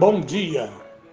Bom dia.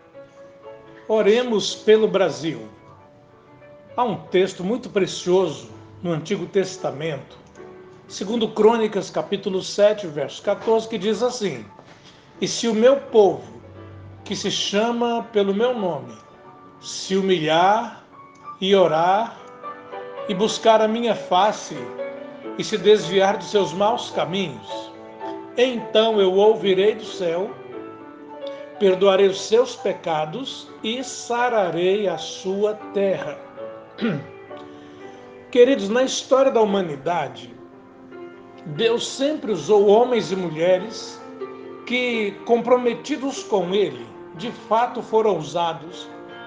Oremos pelo Brasil. Há um texto muito precioso no Antigo Testamento, segundo Crônicas, capítulo 7, verso 14, que diz assim: E se o meu povo, que se chama pelo meu nome, se humilhar e orar e buscar a minha face e se desviar dos seus maus caminhos, então eu ouvirei do céu, perdoarei os seus pecados e sararei a sua terra. Queridos, na história da humanidade, Deus sempre usou homens e mulheres que, comprometidos com Ele, de fato foram usados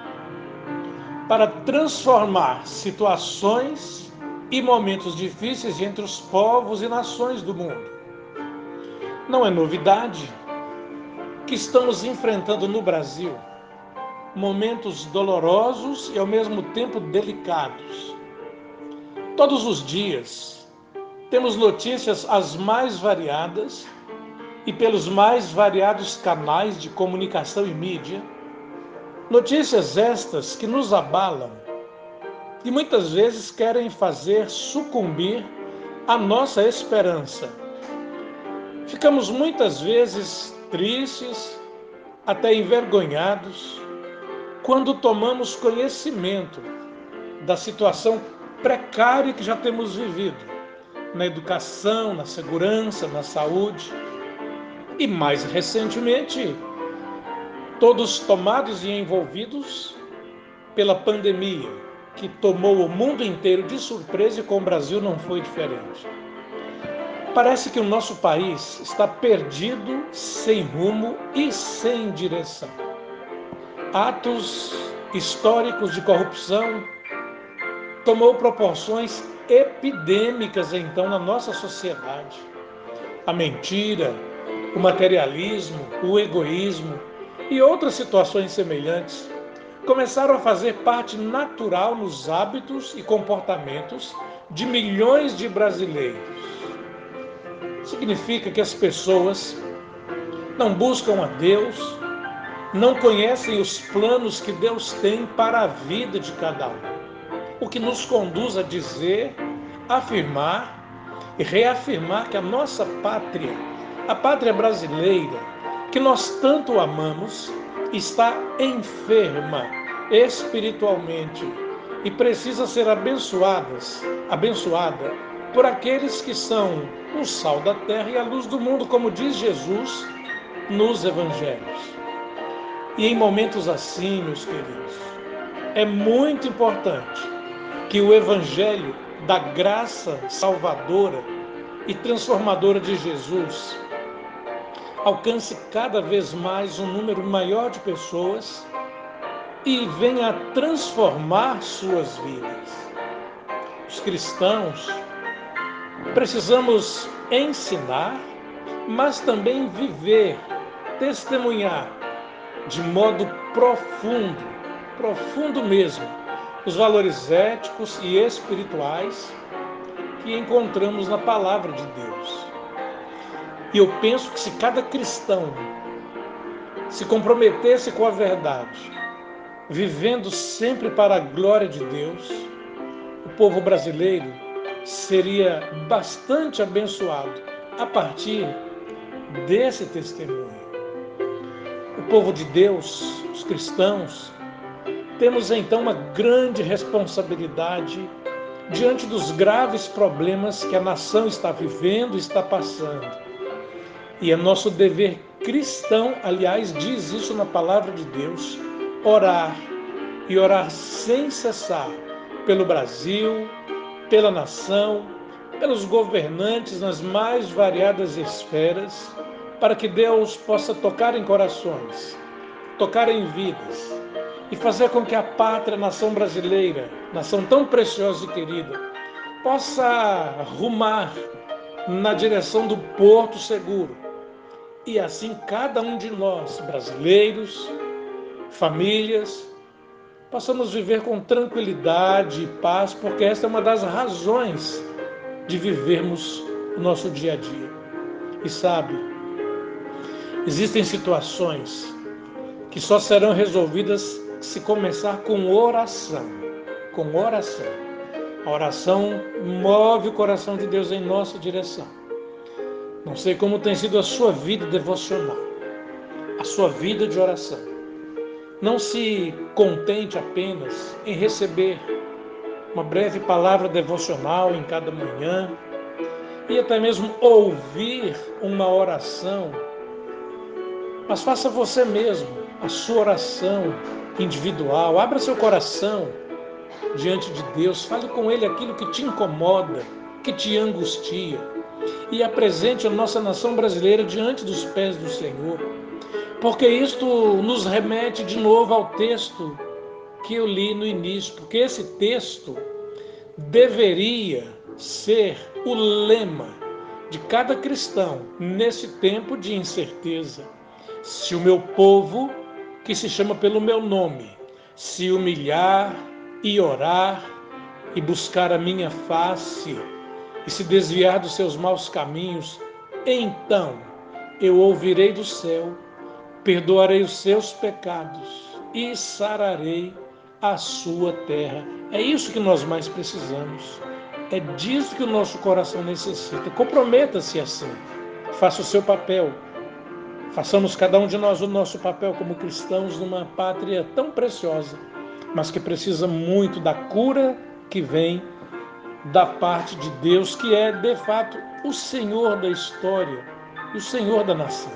para transformar situações e momentos difíceis entre os povos e nações do mundo. Não é novidade que estamos enfrentando no Brasil momentos dolorosos e ao mesmo tempo delicados. Todos os dias temos notícias as mais variadas e pelos mais variados canais de comunicação e mídia, notícias estas que nos abalam e muitas vezes querem fazer sucumbir a nossa esperança. Ficamos muitas vezes tristes, até envergonhados, quando tomamos conhecimento da situação precária que já temos vivido na educação, na segurança, na saúde e, mais recentemente, todos tomados e envolvidos pela pandemia, que tomou o mundo inteiro de surpresa e com o Brasil não foi diferente. Parece que o nosso país está perdido, sem rumo e sem direção. Atos históricos de corrupção tomou proporções epidêmicas então na nossa sociedade. A mentira, o materialismo, o egoísmo e outras situações semelhantes começaram a fazer parte natural nos hábitos e comportamentos de milhões de brasileiros. Significa que as pessoas não buscam a Deus, não conhecem os planos que Deus tem para a vida de cada um, o que nos conduz a dizer, afirmar e reafirmar que a nossa pátria, a pátria brasileira, que nós tanto amamos, está enferma espiritualmente e precisa ser abençoada por aqueles que são o sal da terra e a luz do mundo, como diz Jesus nos evangelhos. E em momentos assim, meus queridos, é muito importante que o evangelho da graça salvadora e transformadora de Jesus alcance cada vez mais um número maior de pessoas e venha a transformar suas vidas. Os cristãos precisamos ensinar, mas também viver, testemunhar de modo profundo mesmo, os valores éticos e espirituais que encontramos na palavra de Deus. E eu penso que se cada cristão se comprometesse com a verdade, vivendo sempre para a glória de Deus, o povo brasileiro seria bastante abençoado a partir desse testemunho. O povo de Deus, os cristãos, temos então uma grande responsabilidade diante dos graves problemas que a nação está vivendo e está passando. E é nosso dever cristão, aliás, diz isso na palavra de Deus, orar e orar sem cessar pelo Brasil, pela nação, pelos governantes nas mais variadas esferas, para que Deus possa tocar em corações, tocar em vidas e fazer com que a pátria, a nação brasileira, nação tão preciosa e querida, possa rumar na direção do porto seguro. E assim cada um de nós, brasileiros, famílias, possamos viver com tranquilidade e paz, porque esta é uma das razões de vivermos o nosso dia a dia. E sabe, existem situações que só serão resolvidas se começar com oração. Com oração. A oração move o coração de Deus em nossa direção. Não sei como tem sido a sua vida devocional, a sua vida de oração. Não se contente apenas em receber uma breve palavra devocional em cada manhã e até mesmo ouvir uma oração, mas faça você mesmo a sua oração individual. Abra seu coração diante de Deus, fale com Ele aquilo que te incomoda, que te angustia, e apresente a nossa nação brasileira diante dos pés do Senhor, porque isto nos remete de novo ao texto que eu li no início, porque esse texto deveria ser o lema de cada cristão nesse tempo de incerteza. Se o meu povo, que se chama pelo meu nome, se humilhar e orar e buscar a minha face e se desviar dos seus maus caminhos, então eu ouvirei do céu, perdoarei os seus pecados e sararei a sua terra. É isso que nós mais precisamos. É disso que o nosso coração necessita. Comprometa-se assim. Faça o seu papel. Façamos cada um de nós o nosso papel como cristãos numa pátria tão preciosa, mas que precisa muito da cura que vem da parte de Deus, que é, de fato, o Senhor da história e o Senhor da nação.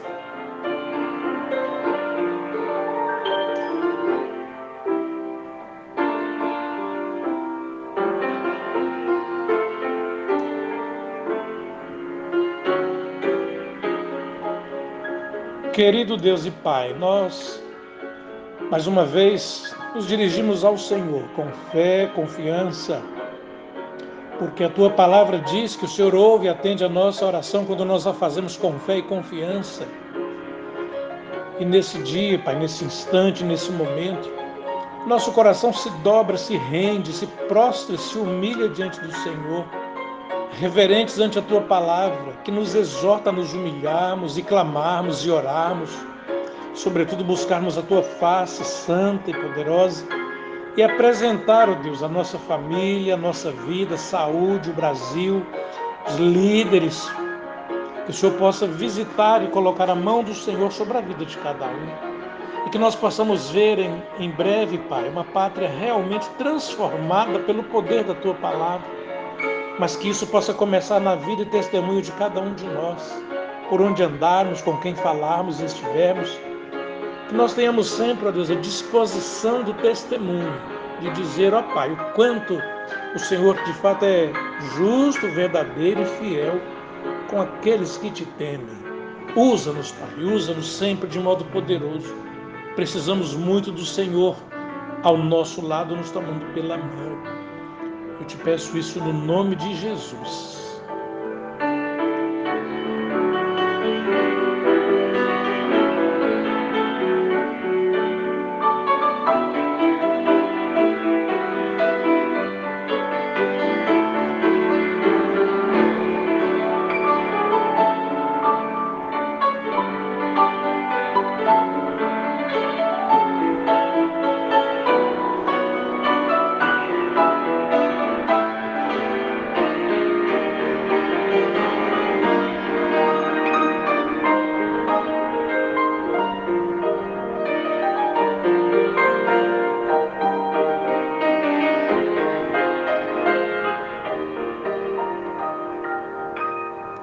Querido Deus e Pai, nós, mais uma vez, nos dirigimos ao Senhor com fé, confiança, porque a Tua palavra diz que o Senhor ouve e atende a nossa oração quando nós a fazemos com fé e confiança. E nesse dia, Pai, nesse instante, nesse momento, nosso coração se dobra, se rende, se prostra, se humilha diante do Senhor, reverentes ante a Tua palavra, que nos exorta a nos humilharmos e clamarmos e orarmos, sobretudo buscarmos a Tua face santa e poderosa e apresentar, ó Deus, a nossa família, a nossa vida, a saúde, o Brasil, os líderes, que o Senhor possa visitar e colocar a mão do Senhor sobre a vida de cada um. E que nós possamos ver em breve, Pai, uma pátria realmente transformada pelo poder da Tua palavra, mas que isso possa começar na vida e testemunho de cada um de nós, por onde andarmos, com quem falarmos e estivermos, que nós tenhamos sempre, ó Deus, a disposição do testemunho, de dizer, ó Pai, o quanto o Senhor de fato é justo, verdadeiro e fiel com aqueles que te temem. Usa-nos, Pai, usa-nos sempre de modo poderoso. Precisamos muito do Senhor ao nosso lado, nos tomando pela mão. Eu te peço isso no nome de Jesus.